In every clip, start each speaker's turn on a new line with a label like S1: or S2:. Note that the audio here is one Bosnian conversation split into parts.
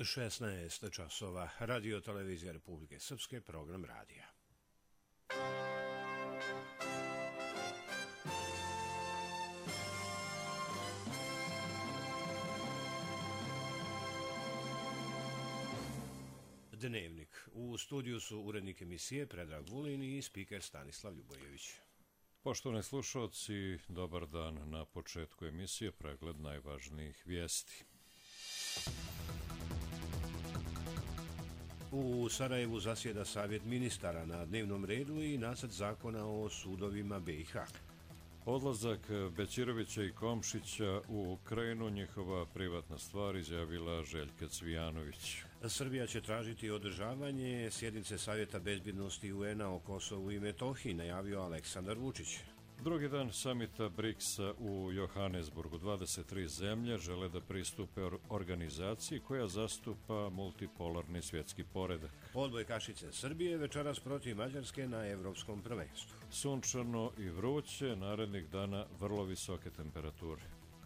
S1: 16 časova. Radio televizija Republike Srpske, program radija. Dnevnik. U studiju su urednik emisije Predrag Vulin i spiker Stanislav Ljubojević.
S2: Poštovani slušalci, dobar dan. Na početku emisije pregled najvažnijih vijesti.
S1: U Sarajevu zasjeda Savjet ministara, na dnevnom redu i nacrt zakona o sudovima BiH.
S2: Odlazak Bećirovića i Komšića u Ukrajinu, njihova privatna stvar, izjavila Željka Cvijanović.
S1: Srbija će tražiti održavanje sjednice Savjeta bezbjednosti UN-a o Kosovu i Metohiji, najavio Aleksandar Vučić.
S2: Drugi dan samita BRICS-a u Johannesburgu. 23 zemlje žele da pristupe organizaciji koja zastupa multipolarni svjetski poredak.
S1: Odbojkašice Srbije večeras protiv Mađarske na evropskom prvenstvu.
S2: Sunčano i vruće, narednih dana vrlo visoke temperature.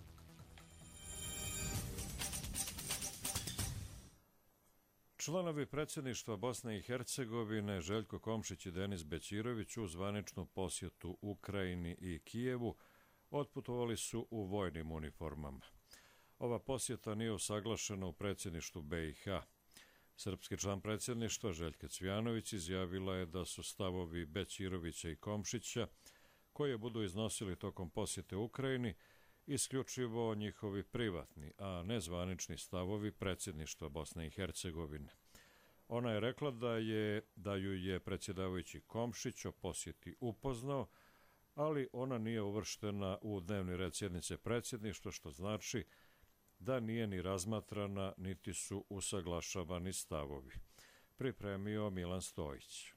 S2: Članovi predsjedništva Bosne i Hercegovine Željko Komšić i Denis Bećirović u zvaničnu posjetu Ukrajini i Kijevu otputovali su u vojnim uniformama. Ova posjeta nije usaglašena u predsjedništvu BiH. Srpski član predsjedništva Željka Cvijanović izjavila je da su stavovi Bećirovića i Komšića, koje budu iznosili tokom posjete Ukrajini, isključivo njihovi privatni, a ne zvanični stavovi predsjedništva Bosne i Hercegovine. Ona je rekla da ju je predsjedavajući Komšić o posjeti upoznao, ali ona nije uvrštena u dnevni red sjednice predsjedništva, što znači da nije ni razmatrana, niti su usaglašavani stavovi. Pripremio Milan Stojić.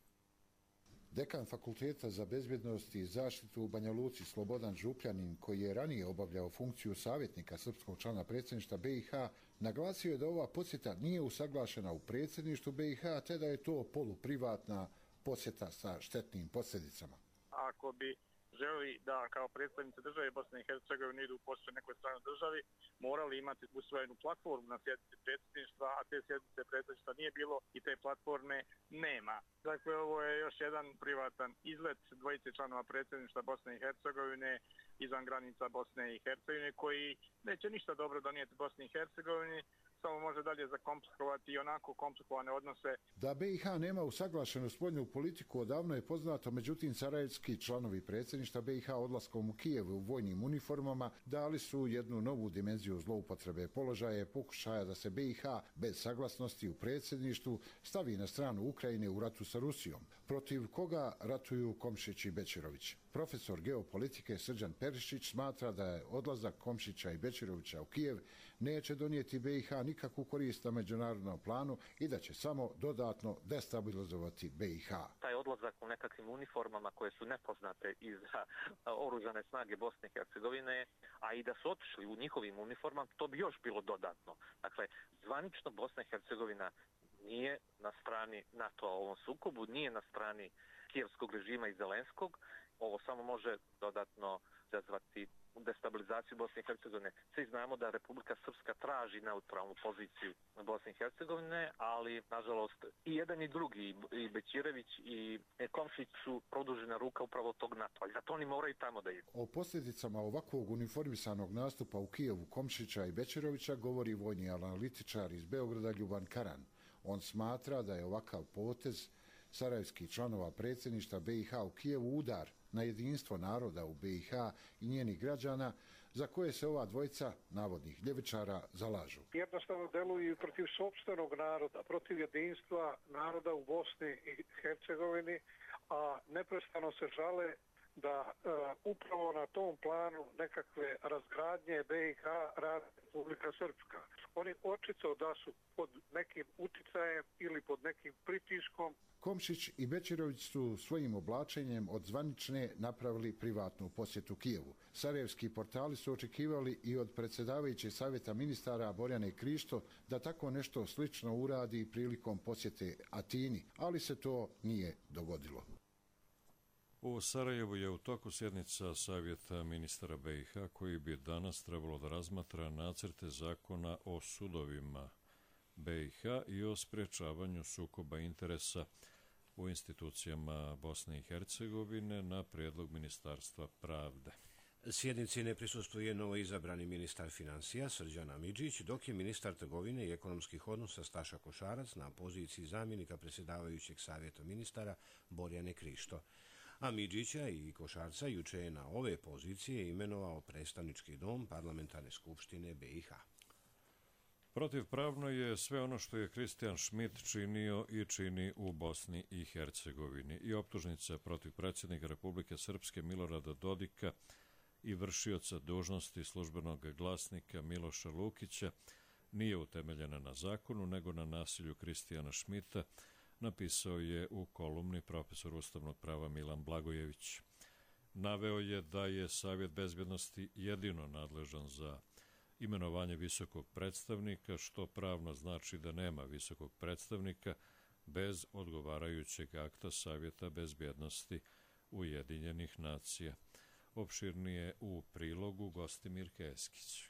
S3: Dekan Fakulteta za bezbjednost i zaštitu u Banja Luci Slobodan Župljanin, koji je ranije obavljao funkciju savjetnika srpskog člana predsjedništva BiH, naglasio je da ova posjeta nije usaglašena u predsjedništvu BiH, te da je to poluprivatna posjeta sa štetnim posljedicama.
S4: Ako bi želi da kao predstavnici države Bosne i Hercegovine idu u posjet nekoj stranoj državi, morali imati usvojenu platformu na sjednici predsjedništva, a te sjednice predsjedništva nije bilo i te platforme nema. Dakle, ovo je još jedan privatan izlet dvojice članova predsjedništva Bosne i Hercegovine izvan granica Bosne i Hercegovine, koji neće ništa dobro donijeti Bosni i Hercegovini, samo može dalje zakomplikovati i onako komplikovane odnose.
S3: Da BiH nema usaglašenu spoljnu politiku odavno je poznato, međutim sarajevski članovi predsjedništva BiH odlaskom u Kijev u vojnim uniformama dali su jednu novu dimenziju zloupotrebe položaja, pokušaja da se BiH bez saglasnosti u predsjedništvu stavi na stranu Ukrajine u ratu sa Rusijom, protiv koga ratuju Komšić i Bećirović. Profesor geopolitike Srđan Perišić smatra da je odlazak Komšića i Bećirovića u Kijev neće donijeti BiH nikakvu korist na međunarodnom planu i da će samo dodatno destabilizovati BiH.
S5: Taj odlazak u nekakvim uniformama koje su nepoznate iz oružane snage Bosne i Hercegovine, a i da su otišli u njihovim uniformama, to bi još bilo dodatno. Dakle, zvanično Bosna i Hercegovina nije na strani NATO u ovom sukobu, nije na strani kijevskog režima i Zelenskog. Ovo samo može dodatno zazvati destabilizaciju Bosne i Hercegovine. Svi znamo da Republika Srpska traži neutralnu poziciju Bosne i Hercegovine, ali nažalost i jedan i drugi, i Bećirović i Komšić su produžena ruka upravo tog NATO, ali zato oni moraju tamo da idu.
S3: O posljedicama ovakvog uniformisanog nastupa u Kijevu Komšića i Bećirovića govori vojni analitičar iz Beograda Ljuban Karan. On smatra da je ovakav potez sarajevskih članova predsjedništva BiH u Kijevu udar na jedinstvo naroda u BiH i njenih građana, za koje se ova dvojica navodnih ljevičara zalažu.
S6: Jednostavno deluju protiv sopstvenog naroda, protiv jedinstva naroda u Bosni i Hercegovini, a neprestano se žale da upravo na tom planu nekakve razgradnje BiH radi Republika Srpska. Oni očito da su pod nekim uticajem ili pod nekim pritiskom.
S3: Komšić i Bećirović su svojim oblačenjem od zvanične napravili privatnu posjetu Kijevu. Sarajevski portali su očekivali i od predsjedavajuće savjeta ministara Borjane Krišto da tako nešto slično uradi prilikom posjete Atini, ali se to nije dogodilo.
S2: U Sarajevu je u toku sjednica Savjeta ministara BiH koji bi danas trebalo da razmatra nacrte zakona o sudovima BiH i o sprečavanju sukoba interesa u institucijama Bosne i Hercegovine na prijedlog Ministarstva pravde.
S1: Sjednici ne prisustvuje novoizabrani ministar financija Srđan Amidžić, dok je ministar trgovine i ekonomskih odnosa Staša Košarac na poziciji zamjenika predsjedavajućeg savjeta ministara Borjane Krišto. Amidžića i Košarca juče je na ove pozicije imenovao predstavnički dom Parlamentarne skupštine BiH.
S2: Protivpravno je sve ono što je Kristijan Šmit činio i čini u Bosni i Hercegovini i optužnica protiv predsjednika Republike Srpske Milorada Dodika i vršioca dužnosti službenog glasnika Miloša Lukića nije utemeljena na zakonu, nego na nasilju Kristijana Šmita, napisao je u kolumni profesor ustavnog prava Milan Blagojević. Naveo je da je Savjet bezbjednosti jedino nadležan za imenovanje visokog predstavnika, što pravno znači da nema visokog predstavnika bez odgovarajućeg akta Savjeta bezbjednosti Ujedinjenih nacija. Opširnije u prilogu Gostimir Keskić.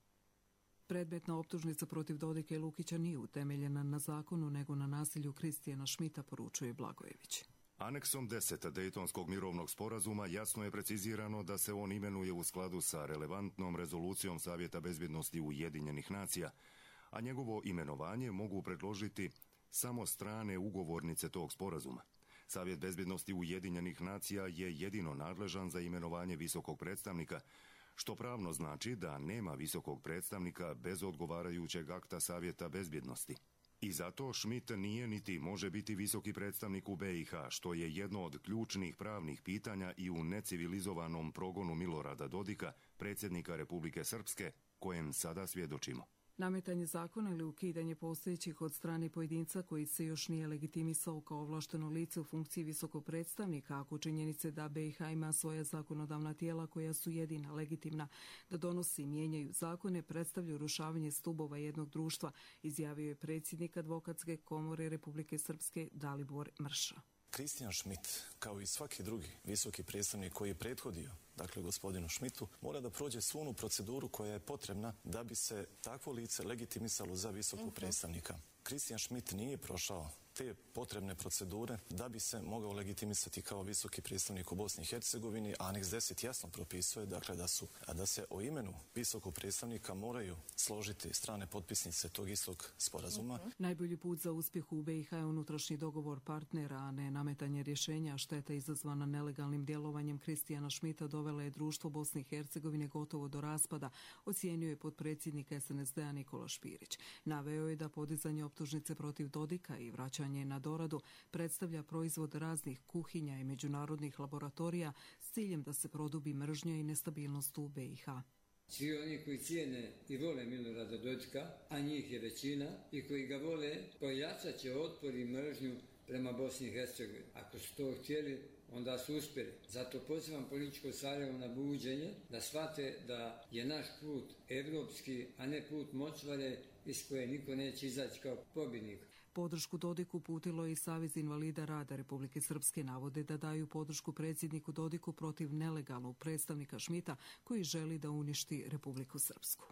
S7: Predmetna optužnica protiv Dodika i Lukića nije utemeljena na zakonu, nego na nasilju Kristijana Šmita, poručuje Blagojević.
S8: Aneksom 10. Dejtonskog mirovnog sporazuma jasno je precizirano da se on imenuje u skladu sa relevantnom rezolucijom Savjeta bezbjednosti Ujedinjenih nacija, a njegovo imenovanje mogu predložiti samo strane ugovornice tog sporazuma. Savjet bezbjednosti Ujedinjenih nacija je jedino nadležan za imenovanje visokog predstavnika, što pravno znači da nema visokog predstavnika bez odgovarajućeg akta Savjeta bezbjednosti. I zato Šmit nije niti može biti visoki predstavnik u BiH, što je jedno od ključnih pravnih pitanja i u necivilizovanom progonu Milorada Dodika, predsjednika Republike Srpske, kojem sada svjedočimo.
S7: Nametanje zakona ili ukidanje postojećih od strane pojedinca koji se još nije legitimisao kao ovlašteno lice u funkciji visokog predstavnika, ako činjenice da BiH ima svoja zakonodavna tijela koja su jedina legitimna da donosi i mijenjaju zakone, predstavljaju rušavanje stubova jednog društva, izjavio je predsjednik Advokatske komore Republike Srpske Dalibor Mrša.
S9: Kristijan Šmit, kao i svaki drugi visoki predstavnik koji je prethodio, dakle gospodinu Šmitu, mora da prođe svu onu proceduru koja je potrebna da bi se takvo lice legitimisalo za visokog predstavnika. Kristijan Šmit nije prošao te potrebne procedure da bi se mogao legitimisati kao visoki predstavnik u Bosni i Hercegovini, a Aneks 10 jasno propisuje dakle, da se o imenu visokog predstavnika moraju složiti strane potpisnice tog istog sporazuma.
S7: Najbolji put za uspjeh u BiH je unutrašnji dogovor partnera, a ne nametanje rješenja. Šteta izazvana nelegalnim djelovanjem Kristijana Šmita dovela je društvo Bosne i Hercegovine gotovo do raspada, ocijenio je potpredsjednik SNSD-a Nikola Špirić. Naveo je da podizanje optužnice protiv Dodika i vraćanje na doradu predstavlja proizvod raznih kuhinja i međunarodnih laboratorija s ciljem da se produbi mržnja i nestabilnost u BiH.
S10: Svi oni koji cijene i vole Milorada Dodika, a njih je većina, i koji ga vole, pojačat će otpor i mržnju prema Bosni i Hercegovini. Ako su to htjeli, onda su uspjeli. Zato pozivam političko Sarajevo na buđenje da shvate da je naš put evropski, a ne put močvare iz koje niko neće izaći kao pobjednik.
S7: Podršku Dodiku uputilo je i Savez invalida rada Republike Srpske, navode da daju podršku predsjedniku Dodiku protiv nelegalnog predstavnika Šmita koji želi da uništi Republiku Srpsku.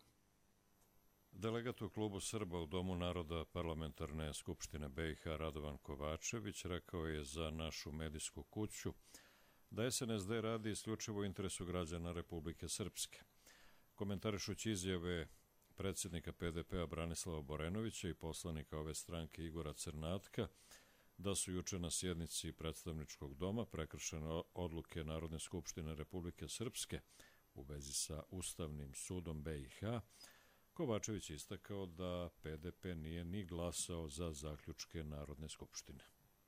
S2: Delegat u klubu Srba u Domu naroda Parlamentarne skupštine BiH Radovan Kovačević rekao je za našu medijsku kuću da SNSD radi isključivo u interesu građana Republike Srpske. Komentarišući izjave predsjednika PDP-a Branislava Borenovića i poslanika ove stranke Igora Crnatka da su juče na sjednici predstavničkog doma prekršene odluke Narodne skupštine Republike Srpske u vezi sa Ustavnim sudom BiH, Kovačević je istakao da PDP nije ni glasao za zaključke Narodne skupštine.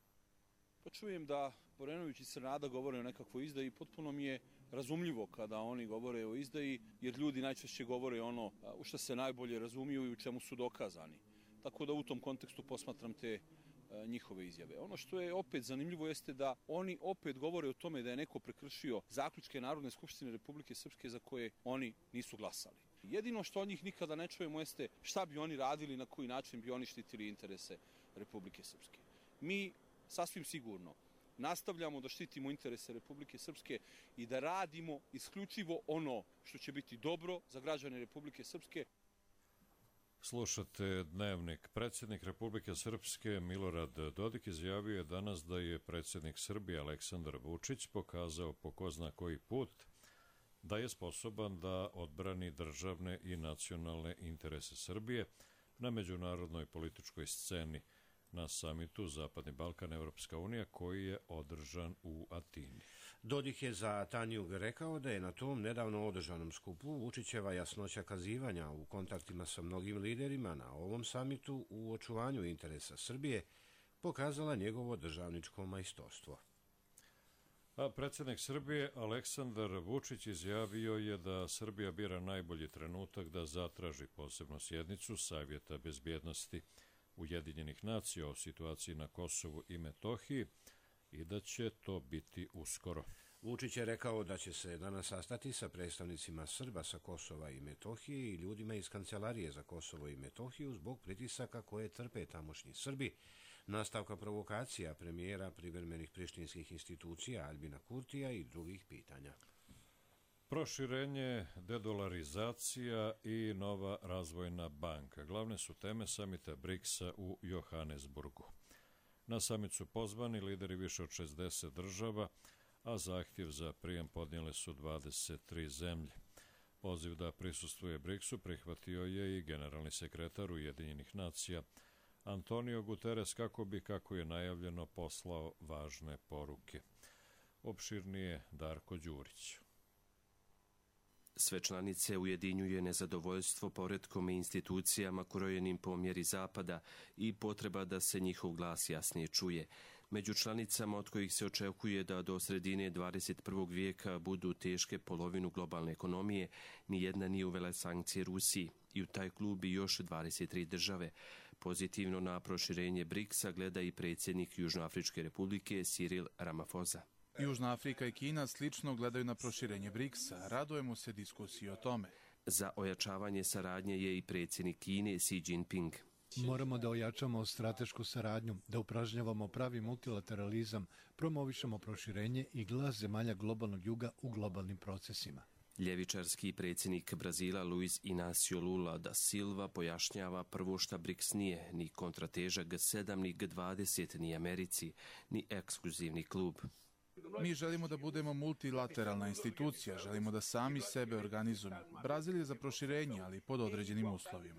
S11: Pa čujem da Borenović i Crnada govore o nekakvoj izdaji, potpuno mi je razumljivo kada oni govore o izdaji, jer ljudi najčešće govore ono u što se najbolje razumiju i u čemu su dokazani. Tako da u tom kontekstu posmatram te njihove izjave. Ono što je opet zanimljivo jeste da oni opet govore o tome da je neko prekršio zaključke Narodne skupštine Republike Srpske za koje oni nisu glasali. Jedino što od njih nikada ne čujemo jeste šta bi oni radili, na koji način bi oni štitili interese Republike Srpske. Mi sasvim sigurno nastavljamo da štitimo interese Republike Srpske i da radimo isključivo ono što će biti dobro za građane Republike Srpske.
S2: Slušate Dnevnik. Predsjednik Republike Srpske Milorad Dodik izjavio je danas da je predsjednik Srbije Aleksandar Vučić pokazao po ko zna koji put da je sposoban da odbrani državne i nacionalne interese Srbije na međunarodnoj političkoj sceni na samitu Zapadni Balkan Evropska unija koji je održan u Atini.
S1: Dodik je za Tanjug rekao da je na tom nedavno održanom skupu Vučićeva jasnoća kazivanja u kontaktima sa mnogim liderima na ovom samitu u očuvanju interesa Srbije pokazala njegovo državničko majstorstvo.
S2: A predsjednik Srbije Aleksandar Vučić izjavio je da Srbija bira najbolji trenutak da zatraži posebnu sjednicu Savjeta bezbjednosti Ujedinjenih nacija o situaciji na Kosovu i Metohiji i da će to biti uskoro.
S1: Vučić je rekao da će se danas sastati sa predstavnicima Srba sa Kosova i Metohije i ljudima iz Kancelarije za Kosovo i Metohiju zbog pritisaka koje trpe tamošnji Srbi, nastavka provokacija premijera privremenih prištinskih institucija Albina Kurtija i drugih pitanja.
S2: Proširenje, dedolarizacija i nova razvojna banka. Glavne su teme samita BRICS-a u Johannesburgu. Na samit su pozvani lideri više od 60 država, a zahtjev za prijem podnijele su 23 zemlje. Poziv da prisustvuje BRICS-u prihvatio je i generalni sekretar Ujedinjenih nacija Antonio Guterres kako je najavljeno poslao važne poruke. Opširnije Darko Đurić.
S12: Sve članice ujedinjuje nezadovoljstvo poretkom i institucijama krojenim po mjeri Zapada i potreba da se njihov glas jasnije čuje. Među članicama od kojih se očekuje da do sredine 21. vijeka budu teške polovinu globalne ekonomije, nijedna nije uvela sankcije Rusiji i u taj klub i još 23 države. Pozitivno na proširenje BRICS-a gleda i predsjednik Južnoafričke republike Cyril Ramaphosa.
S13: Južna Afrika i Kina slično gledaju na proširenje BRICS-a. Radujemo se diskusiji o tome.
S12: Za ojačavanje saradnje je i predsjednik Kine Xi Jinping.
S14: Moramo da ojačamo stratešku saradnju, da upražnjavamo pravi multilateralizam, promovišemo proširenje i glas zemalja globalnog juga u globalnim procesima.
S12: Ljevičarski predsjednik Brazila Luiz Inácio Lula da Silva pojašnjava prvo šta BRICS nije, ni kontrateža G7, ni G20, ni Americi, ni ekskluzivni klub.
S13: Mi želimo da budemo multilateralna institucija, želimo da sami sebe organizujemo. Brazil je za proširenje, ali pod određenim uslovima.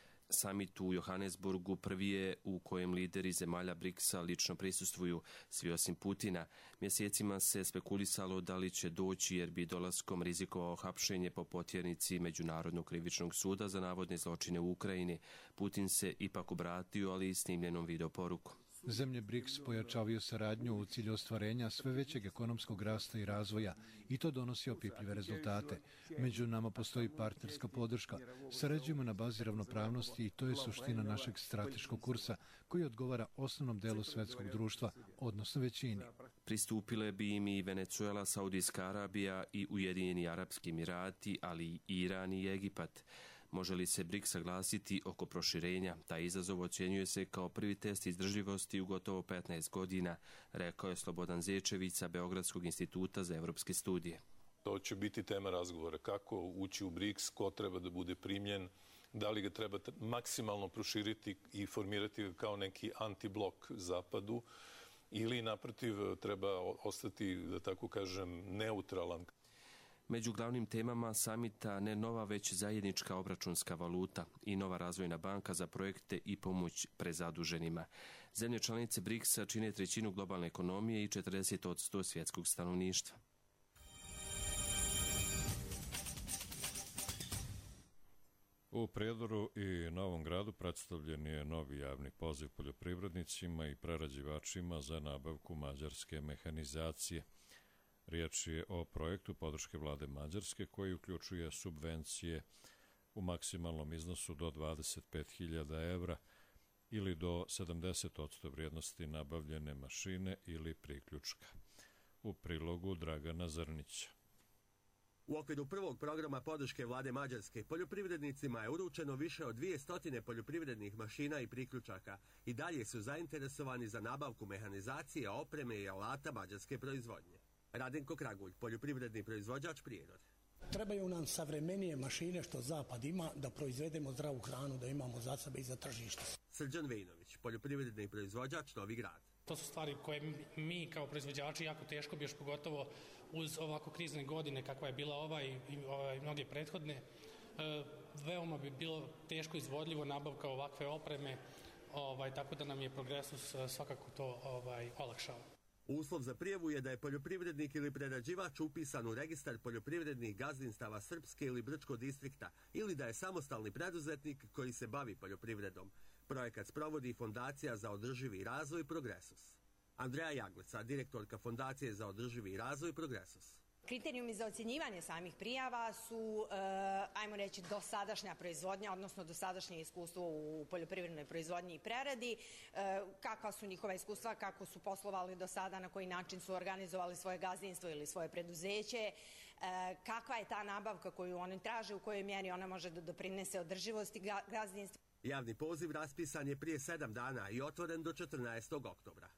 S12: Samit u Johannesburgu prvi je u kojem lideri zemalja BRICS-a lično prisustvuju, svi osim Putina. Mjesecima se spekulisalo da li će doći jer bi dolaskom rizikovao hapšenje po potjernici Međunarodnog krivičnog suda za navodne zločine u Ukrajini. Putin se ipak obratio, ali i snimljenom videoporukom.
S14: Zemlje BRICS pojačavaju saradnju u cilju ostvarenja sve većeg ekonomskog rasta i razvoja i to donosi opipljive rezultate. Među nama postoji partnerska podrška. Sarađujemo na bazi ravnopravnosti i to je suština našeg strateškog kursa koji odgovara osnovnom delu svetskog društva, odnosno većini.
S12: Pristupile bi im i Venezuela, Saudijska Arabija i Ujedinjeni Arapski Emirati, ali i Iran i Egipat. Može li se BRICS saglasiti oko proširenja? Taj izazov ocjenjuje se kao prvi test izdržljivosti u gotovo 15 godina, rekao je Slobodan Zečević sa Beogradskog instituta za evropske studije.
S15: To će biti tema razgovora. Kako ući u BRICS, ko treba da bude primljen, da li ga treba maksimalno proširiti i formirati ga kao neki antiblok Zapadu ili naprotiv treba ostati, da tako kažem, neutralan.
S12: Među glavnim temama samita ne nova već zajednička obračunska valuta i nova razvojna banka za projekte i pomoć prezaduženima. Zemlje članice BRICS-a čine trećinu globalne ekonomije i 40% svjetskog stanovništva.
S2: U Prijedoru i Novom Gradu predstavljen je novi javni poziv poljoprivrednicima i prerađivačima za nabavku mađarske mehanizacije. Riječ je o projektu podrške vlade Mađarske koji uključuje subvencije u maksimalnom iznosu do 25.000 evra ili do 70% vrijednosti nabavljene mašine ili priključka. U prilogu Dragana Zrnića.
S16: U okviru prvog programa podrške vlade Mađarske poljoprivrednicima je uručeno više od 200 poljoprivrednih mašina i priključaka i dalje su zainteresovani za nabavku mehanizacije, opreme i alata mađarske proizvodnje. Radenko Kragulj, poljoprivredni proizvođač Prijedor.
S17: Trebaju nam savremenije mašine što Zapad ima da proizvedemo zdravu hranu, da imamo za sebe i za tržište.
S16: Srđan Vejnović, poljoprivredni proizvođač, Novi Grad.
S18: To su stvari koje mi kao proizvođači jako teško bi, još pogotovo uz ovako krizne godine kakva je bila ova i mnoge prethodne, veoma bi bilo teško izvodljivo nabavka ovakve opreme, tako da nam je Progresus svakako to olakšao.
S16: Uslov za prijavu je da je poljoprivrednik ili prerađivač upisan u registar poljoprivrednih gazdinstava Srpske ili Brčkog distrikta ili da je samostalni preduzetnik koji se bavi poljoprivredom. Projekat sprovodi Fondacija za održivi razvoj Progresus. Andreja Jaglica, direktorka Fondacije za održivi razvoj Progresus.
S19: Kriterijumi za ocjenjivanje samih prijava su, ajmo reći, dosadašnja proizvodnja, odnosno dosadašnje iskustvo u poljoprivrednoj proizvodnji i preradi, kakva su njihova iskustva, kako su poslovali do sada, na koji način su organizovali svoje gazdinstvo ili svoje preduzeće, kakva je ta nabavka koju oni traže, u kojoj mjeri ona može da doprinese održivosti gazdinstva.
S16: Javni poziv raspisan je prije 7 dana i otvoren do 14. oktobra.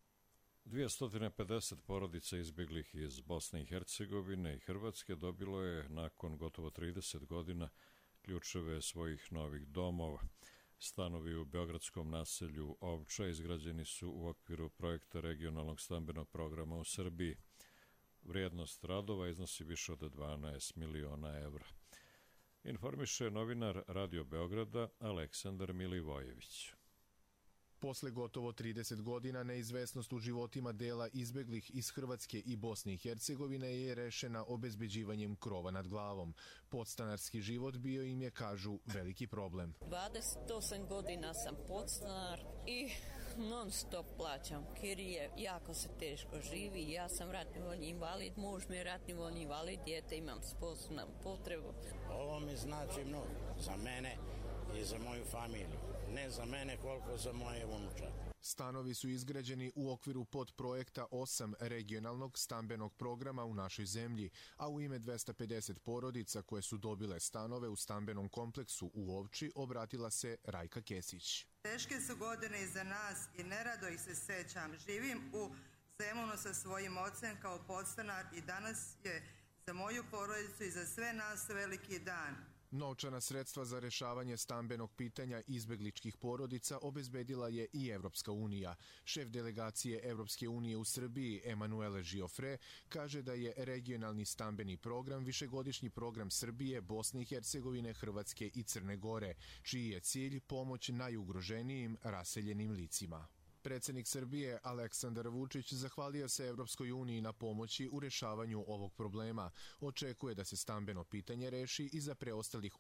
S2: 250 porodica izbjeglih iz Bosne i Hercegovine i Hrvatske dobilo je nakon gotovo 30 godina ključeve svojih novih domova. Stanovi u beogradskom naselju Ovča izgrađeni su u okviru projekta regionalnog stambenog programa u Srbiji. Vrijednost radova iznosi više od 12 miliona evra. Informiše novinar Radio Beograda Aleksandar Milivojević.
S20: Posle gotovo 30 godina neizvesnost u životima dela izbeglih iz Hrvatske i Bosne i Hercegovine je rešena obezbeđivanjem krova nad glavom. Podstanarski život bio im je, kažu, veliki problem.
S21: 28 godina sam podstanar i non stop plaćam kirije, jako se teško živi, ja sam ratni vojni invalid, muž mi je ratni vojni invalid, dijete imam posebnu potrebu.
S22: Ovo mi znači mnogo za mene i za moju familiju. Ne za mene koliko za moje unučade.
S20: Stanovi su izgrađeni u okviru podprojekta 8 regionalnog stambenog programa u našoj zemlji, a u ime 250 porodica koje su dobile stanove u stambenom kompleksu u Ovči obratila se Rajka Kesić.
S23: Teške su godine iza nas i nerado ih se sećam. Živim u Zemunu sa svojim ocem kao podstanar i danas je za moju porodicu i za sve nas veliki dan.
S20: Novčana sredstva za rešavanje stambenog pitanja izbegličkih porodica obezbedila je i Evropska unija. Šef delegacije Evropske unije u Srbiji, Emanuele Žiofre, kaže da je regionalni stambeni program višegodišnji program Srbije, Bosne i Hercegovine, Hrvatske i Crne Gore, čiji je cilj pomoć najugroženijim raseljenim licima. Predsjednik Srbije Aleksandar Vučić zahvalio se Evropskoj uniji na pomoći u rešavanju ovog problema. Očekuje da se stambeno pitanje reši i za preostalih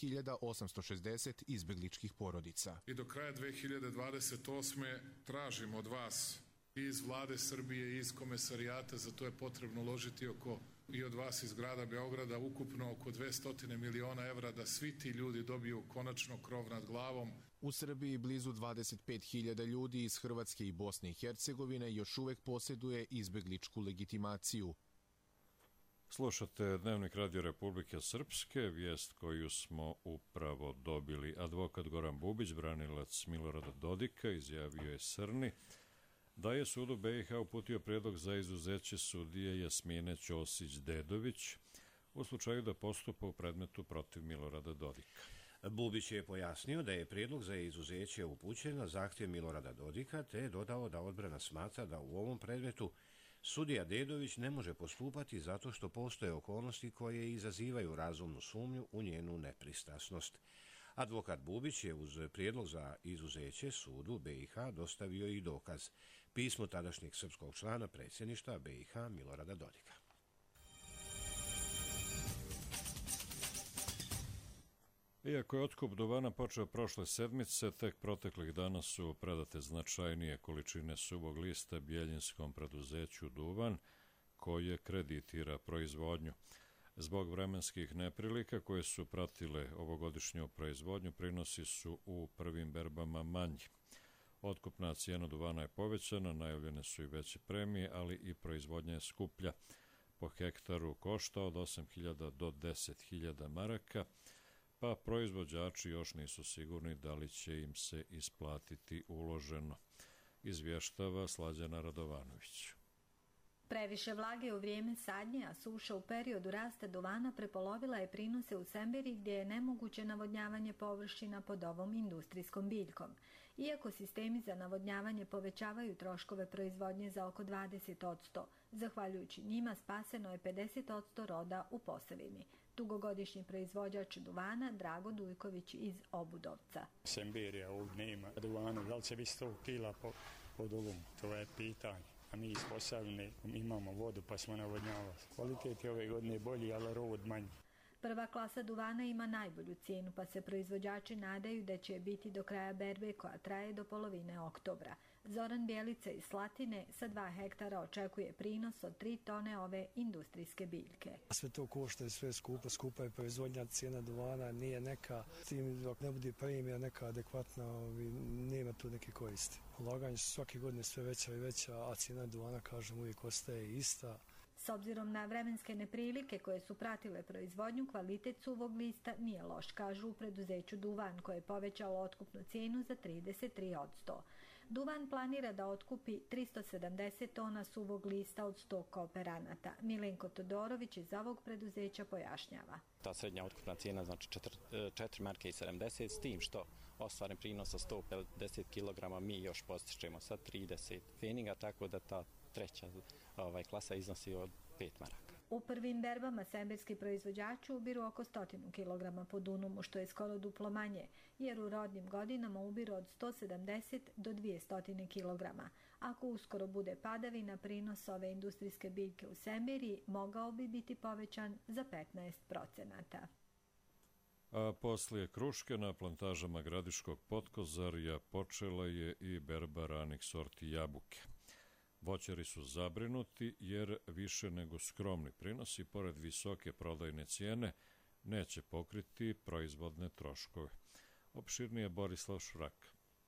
S20: 8.860 izbegličkih porodica.
S24: I do kraja 2028. tražimo od vas i iz vlade Srbije i iz komesarijata, za to je potrebno uložiti i od vas iz grada Beograda ukupno oko 200 miliona evra da svi ti ljudi dobiju konačno krov nad glavom.
S20: U Srbiji blizu 25.000 ljudi iz Hrvatske i Bosne i Hercegovine još uvek posjeduje izbegličku legitimaciju.
S2: Slušate Dnevnik Radio Republike Srpske, vijest koju smo upravo dobili. Advokat Goran Bubić, branilac Milorada Dodika, izjavio je Srni da je sudu BiH uputio prijedlog za izuzeće sudije Jasmine Ćosić-Dedović u slučaju da postupa u predmetu protiv Milorada Dodika.
S1: Bubić je pojasnio da je prijedlog za izuzeće upućen na zahtjev Milorada Dodika, te je dodao da odbrana smatra da u ovom predmetu sudija Dedović ne može postupati zato što postoje okolnosti koje izazivaju razumnu sumnju u njenu nepristrasnost. Advokat Bubić je uz prijedlog za izuzeće sudu BiH dostavio i dokaz, pismo tadašnjeg srpskog člana predsjedništva BiH Milorada Dodika.
S2: Iako je otkup duvana počeo prošle sedmice, tek proteklih dana su predate značajnije količine suvog lista bjeljinskom preduzeću Duvan, koje kreditira proizvodnju. Zbog vremenskih neprilika koje su pratile ovogodišnju proizvodnju, prinosi su u prvim berbama manji. Otkupna cijena duvana je povećana, najavljene su i veće premije, ali i proizvodnja je skuplja. Po hektaru košta od 8.000 do 10.000 maraka, pa proizvođači još nisu sigurni da li će im se isplatiti uloženo, izvještava Slađana Radovanović.
S3: Previše vlage u vrijeme sadnje, a suša u periodu rasta duvana prepolovila je prinose u Semberi gdje je nemoguće navodnjavanje površina pod ovom industrijskom biljkom. Iako sistemi za navodnjavanje povećavaju troškove proizvodnje za oko 20%, zahvaljujući njima spaseno je 50% roda u Posavini. Dugogodišnji proizvođač duvana Drago Dujković iz Obudovca.
S4: Semberija ovdje nema duvana, da li će biti 100 kila po dugom, to je pitanje. A mi iz Posavine imamo vodu pa smo navodnjavali. Kvalitet je ove godine bolji, ali rod manji.
S3: Prva klasa duvana ima najbolju cijenu, pa se proizvođači nadaju da će biti do kraja berbe koja traje do polovine oktobra. Zoran Bjelica iz Slatine sa 2 hektara očekuje prinos od 3 tone ove industrijske biljke.
S5: Sve to košta i sve skupa je proizvodnja, cijena duvana nije neka, tim dok ne bude premija neka adekvatna, nema tu neke koristi. Ulaganje su svake godine sve veća i veća, a cijena duvana, kažem, uvijek ostaje ista.
S3: S obzirom na vremenske neprilike koje su pratile proizvodnju, kvalitet suvog lista nije loš, kažu u preduzeću Duvan, koje je povećalo otkupnu cijenu za 33%. Duvan planira da otkupi 370 tona suvog lista od 100 kooperanata. Milenko Todorović iz ovog preduzeća pojašnjava.
S6: Ta srednja otkupna cijena znači 4,70 marke, s tim što ostvaren prinos sa 150 kg mi još postičemo sa 30 feninga, tako da ta treća klasa iznosi od 5 maraka.
S3: U prvim berbama semberski proizvođači ubiru oko 100 kg po dunumu, što je skoro duplo manje, jer u rodnim godinama ubiru od 170 do 200 kg. Ako uskoro bude padavina, prinos ove industrijske biljke u Semberiji mogao bi biti povećan za 15%.
S2: A poslije kruške na plantažama Gradiškog Potkozarja počela je i berba ranih sorti jabuke. Voćari su zabrinuti jer više nego skromni prinosi, pored visoke prodajne cijene, neće pokriti proizvodne troškove. Opširnije Borislav Šurak.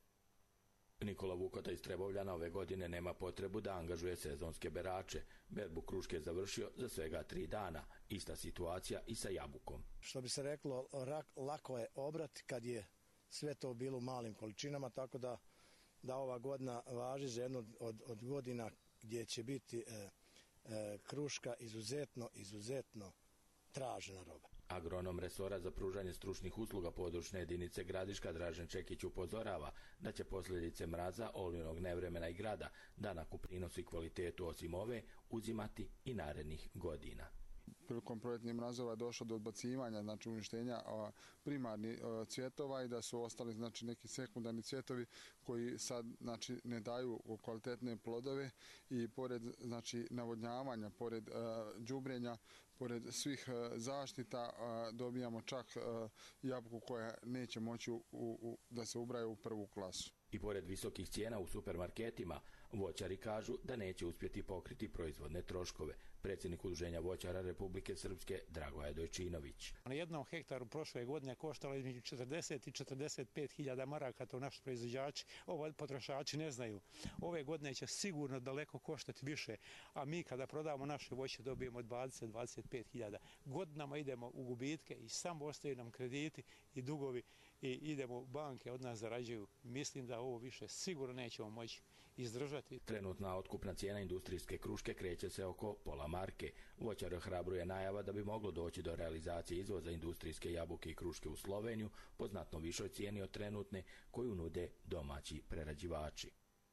S25: Nikola Vukota iz Trebovljana ove godine nema potrebu da angažuje sezonske berače. Berbu kruške je završio za svega 3 dana. Ista situacija i sa jabukom.
S26: Što bi se reklo, lako je obrat kad je sve to bilo u malim količinama, tako da ova godina važi za jednu od godina gdje će biti kruška izuzetno tražena roba.
S25: Agronom resora za pružanje stručnih usluga područne jedinice Gradiška Dražen Čekić upozorava da će posljedice mraza, olujnog nevremena i grada danak u prinosu i kvalitetu osim ove uzimati i narednih godina.
S27: Prilikom proljetnih mrazova je došlo do odbacivanja, znači uništenja primarnih cvjetova i da su ostali znači neki sekundarni cvjetovi koji sad znači ne daju kvalitetne plodove i pored znači navodnjavanja, pored đubrenja, pored svih zaštita dobijamo čak jabuku koja neće moći da se ubraje u prvu klasu.
S25: I pored visokih cijena u supermarketima, voćari kažu da neće uspjeti pokriti proizvodne troškove. Predsjednik Udruženja voćara Republike Srpske Dragoje Dojčinović.
S28: Na jednom hektaru prošle godine koštalo između 40 i 45 hiljada maraka, to naši proizvođači, potrošači ne znaju. Ove godine će sigurno daleko koštati više, a mi kada prodamo naše voće dobijemo 20-25 hiljada. Godinama idemo u gubitke i samo ostaju nam krediti i dugovi i idemo u banke, od nas zarađuju. Mislim da ovo više sigurno nećemo moći izdržati.
S25: Trenutna otkupna cijena industrijske kruške kreće se oko pola marke. Voćar ohrabruje najava da bi moglo doći do realizacije izvoza industrijske jabuke i kruške u Sloveniju po znatno višoj cijeni od trenutne koju nude domaći prerađivači.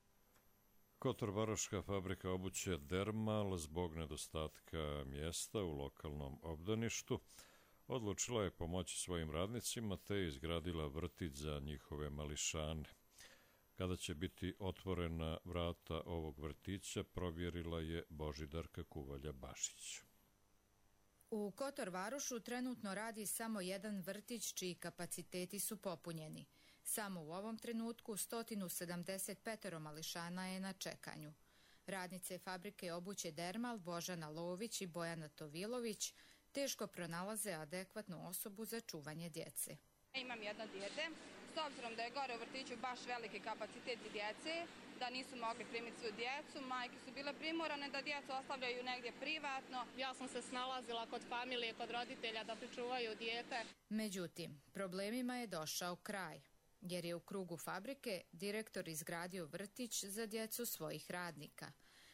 S2: Kotorvaroška fabrika obuće Dermal zbog nedostatka mjesta u lokalnom obdaništu odlučila je pomoći svojim radnicima te je izgradila vrtić za njihove mališane. Kada će biti otvorena vrata ovog vrtića, provjerila je Božidarka Kuvalja-Bašić.
S29: U Kotorvarošu trenutno radi samo jedan vrtić čiji kapaciteti su popunjeni. Samo u ovom trenutku 175 mališana je na čekanju. Radnice fabrike obuće Dermal, Božana Lović i Bojana Tovilović, teško pronalaze adekvatnu osobu za čuvanje djece.
S30: Imam jedno dijete, s obzirom da je gore u vrtiću baš veliki kapacitet djece, da nisu mogli primiti svoju djecu, majke su bile primorane da djecu ostavljaju negdje privatno.
S31: Ja sam se snalazila kod familije, kod roditelja da pričuvaju dijete.
S29: Međutim, problemima je došao kraj, jer je u krugu fabrike direktor izgradio vrtić za djecu svojih radnika.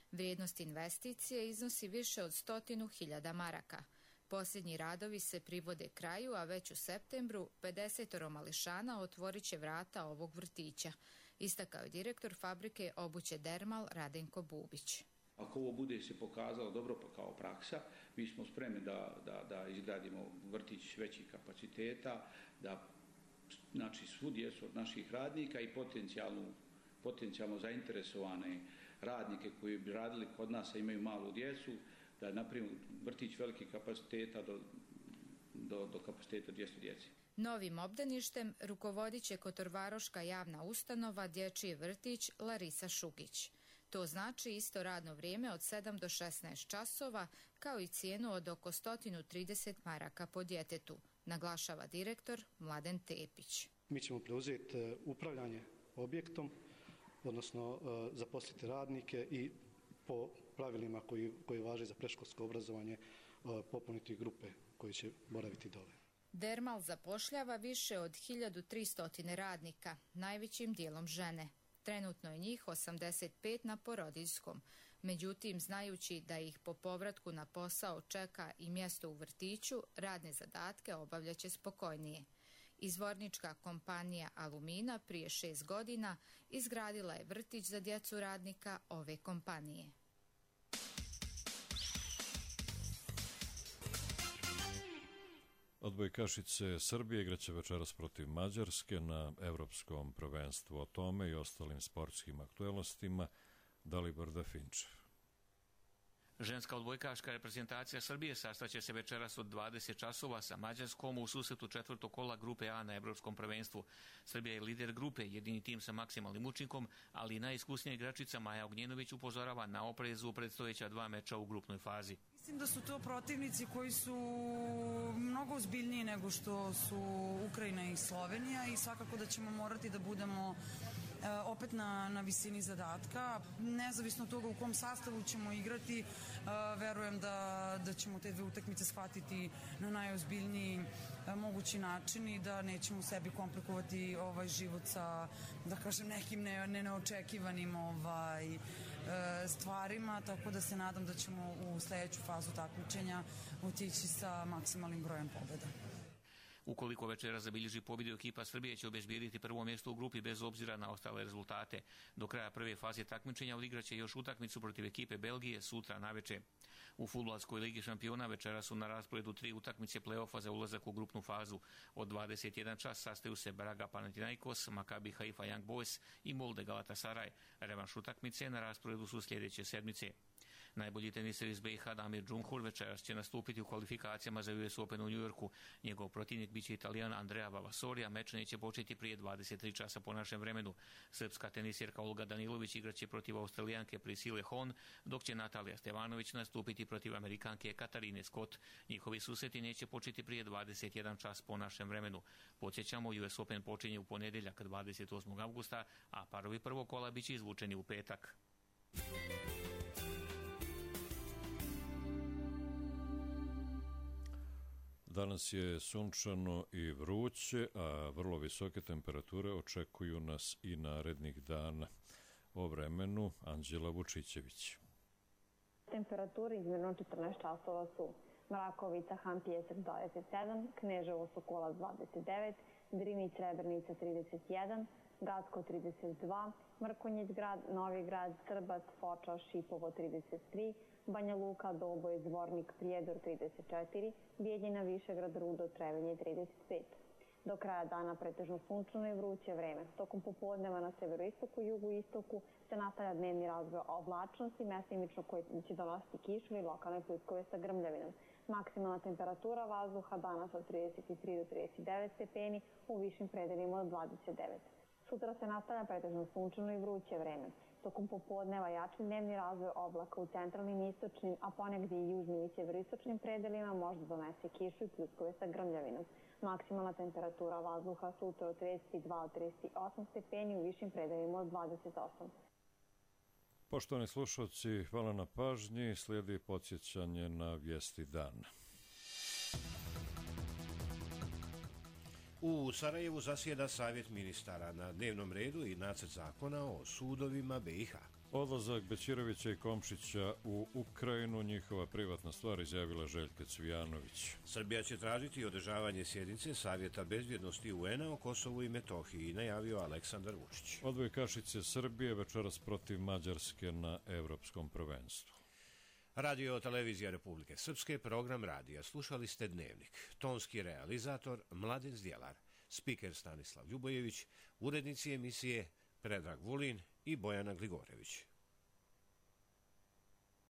S29: Vrijednost investicije iznosi više od 100.000 maraka. Posljednji radovi se privode kraju, a već u septembru 50 mališana otvorit će vrata ovog vrtića, istakao je direktor fabrike obuće Dermal Radenko Bubić.
S7: Ako ovo bude se pokazalo dobro kao praksa, mi smo spremni da izgradimo vrtić većih kapaciteta, da znači svu djecu od naših radnika i potencijalno zainteresovane radnike koji bi radili kod nas a imaju malu djecu, da napravimo vrtić velikih kapaciteta do kapaciteta 200 djece.
S29: Novim obdaništem rukovodit će Kotorvaroška javna ustanova Dječji vrtić Larisa Šugić. To znači isto radno vrijeme od 7 do 16 časova, kao i cijenu od oko 130 maraka po djetetu, naglašava direktor Mladen Tepić.
S8: Mi ćemo preuzeti upravljanje objektom, odnosno zaposliti radnike i po pravilima koji važe za predškolsko obrazovanje popuniti grupe koji će boraviti dole.
S29: Dermal zapošljava više od 1300 radnika, najvećim dijelom žene. Trenutno je njih 85 na porodiljskom. Međutim, znajući da ih po povratku na posao čeka i mjesto u vrtiću, radne zadatke obavljaće spokojnije. Izvornička kompanija Alumina prije 6 godina izgradila je vrtić za djecu radnika ove kompanije.
S2: Odbojkašice Srbije igraće večeras protiv Mađarske na Evropskom prvenstvu. O tome i ostalim sportskim aktuelnostima Dalibor Dafinčev.
S9: Ženska odbojkaška reprezentacija Srbije sastaće se večeras od 20 časova sa Mađarskom u susretu četvrtog kola grupe A na Evropskom prvenstvu. Srbija je lider grupe, jedini tim sa maksimalnim učinkom, ali i najiskusnija igračica Maja Ognjenović upozorava na oprezu predstojeća 2 meča u grupnoj fazi.
S10: Mislim da su to protivnici koji su mnogo ozbiljniji nego što su Ukrajina i Slovenija i svakako da ćemo morati da budemo opet na visini zadatka. Nezavisno od toga u kom sastavu ćemo igrati, verujem da ćemo te 2 utakmice shvatiti na najozbiljniji mogući način i da nećemo sebi komplikovati život sa, da kažem, nekim neočekivanim stvarima, tako da se nadam da ćemo u sljedeću fazu takmičenja otići sa maksimalnim brojem pobjeda.
S9: Ukoliko večera zabilježi pobjedu, ekipa Srbije će obezbijediti prvo mjesto u grupi bez obzira na ostale rezultate. Do kraja prve faze takmičenja odigraće još utakmicu protiv ekipe Belgije sutra naveče. U fudbalskoj ligi šampiona večera su na rasporedu 3 utakmice play-offa za ulazak u grupnu fazu. Od 21 čas sastaju se Braga Panathinaikos, Maccabi Haifa Young Boys i Molde Galatasaray. Revanš utakmice na rasporedu su sljedeće sedmice. Najbolji teniser iz BiH Damir Džumhur večeras će nastupiti u kvalifikacijama za US Open u Njujorku. Njegov protivnik biće Italijan Andrea Vavasori, a meč neće početi prije 23 časa po našem vremenu. Srpska tenisjerka Olga Danilović igraće protiv Australijanke Priscille Hon, dok će Natalija Stevanović nastupiti protiv Amerikanke Katarine Scott. Njihovi susreti neće početi prije 21 čas po našem vremenu. Podsjećamo, US Open počinje u ponedjeljak 28. avgusta, a parovi prvog kola biće izvučeni u petak.
S2: Danas je sunčano i vruće, a vrlo visoke temperature očekuju nas i narednih dana. O vremenu Anđela Vučićević.
S11: Temperature izmjerno 14 časova su Mrakovica, Han Pjesak 27, Kneževo Sokolac 29, Drinić Srebrnica 31, Gacko 32, Mrkonjić grad, Novi grad, Srbac, Foča, Šipovo 33, Banja Luka, Doboj, Zvornik, Prijedor 34, Bijeljina, Višegrad, Rudo, Trevelje 35. Do kraja dana pretežno sunčano i vruće vreme. Tokom popodneva na severoistoku i jugoistoku se nastavlja dnevni razvoj oblačnosti, mestimično koje će donositi kišu i lokalne pljuskove sa grmljavinom. Maksimalna temperatura vazduha danas od 33 do 39 stepeni, u višim predelima od 29. Sutra se nastavlja pretežno sunčano i vruće vreme. Tokom popodneva jači dnevni razvoj oblaka u centralnim i istočnim, a ponegdje i južnim i sjeveroistočnim predelima možda donese kišu i pljuskove sa grmljavinom. Maksimalna temperatura vazduha sutra od 32 do 38 stepeni, u višim predelima od 28.
S2: Poštovani slušalci, hvala na pažnji. Slijedi podsjećanje na vijesti dana.
S1: U Sarajevu zasjeda Savjet ministara, na dnevnom redu i nacrt zakona o sudovima BiH.
S2: Odlazak Bećirovića i Komšića u Ukrajinu, njihova privatna stvar, izjavila Željka Cvijanović.
S1: Srbija će tražiti održavanje sjednice Savjeta bezbjednosti UN-a o Kosovu i Metohiji, najavio Aleksandar Vučić.
S2: Odbojkašice Srbije večeras protiv Mađarske na Evropskom prvenstvu.
S1: Radio televizija Republike Srpske, program radija. Slušali ste Dnevnik. Tonski realizator Mladen Zdjelar, spiker Stanislav Ljubojević, urednici emisije Predrag Vulin i Bojana Gligorević.